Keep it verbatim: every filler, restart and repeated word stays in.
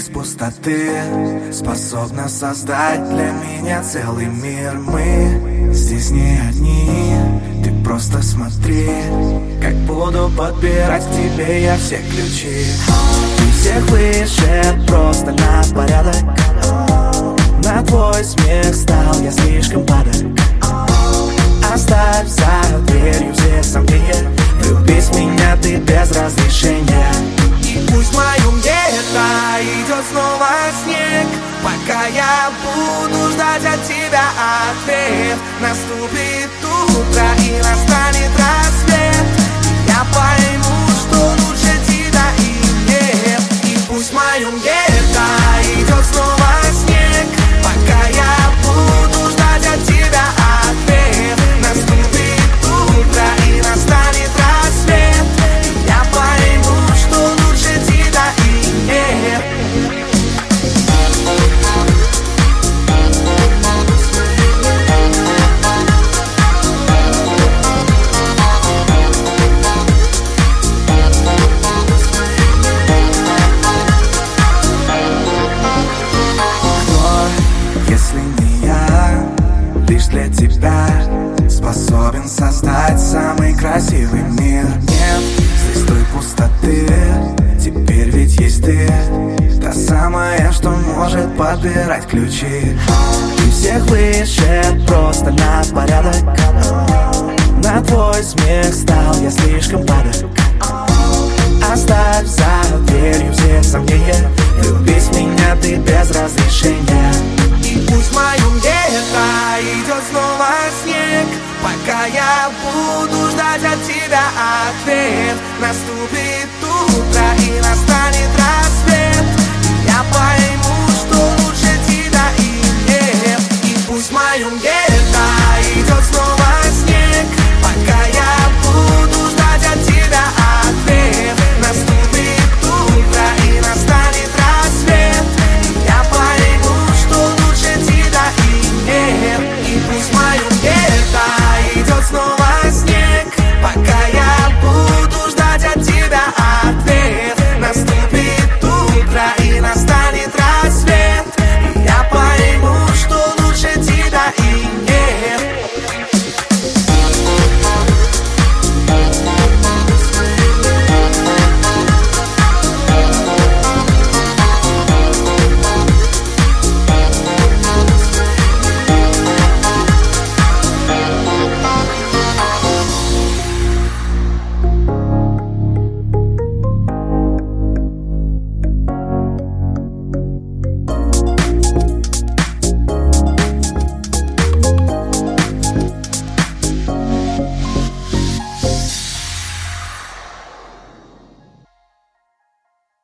пустоты способна создать для меня целый мир. Мы здесь не одни, ты просто смотри, как буду подбирать к тебе я все ключи. Ты всех выше, просто на порядок. На твой смех стал я слишком падок. Оставь за дверью все сомнения, влюбись в меня ты без разрешения. И пусть в моем где-то идет снова снег, пока я буду ждать от тебя ответ. Наступит утро и настанет рассвет, и я пойму, что лучше тебя и нет. И пусть в моем где-то идет снова снег, пока я буду ждать от тебя ответ. Наступит утро и настанет рассвет, и я пойму, что лучше тебя и нет. Если не я, лишь для тебя способен создать самый красивый мир. Нет здесь той пустоты, теперь ведь есть ты, та самая, что может подбирать ключи. Ты всех выше, просто на порядок. На твой смех стал я слишком падок. Оставь за дверью все сомнения, влюбись в меня ты без разрешения.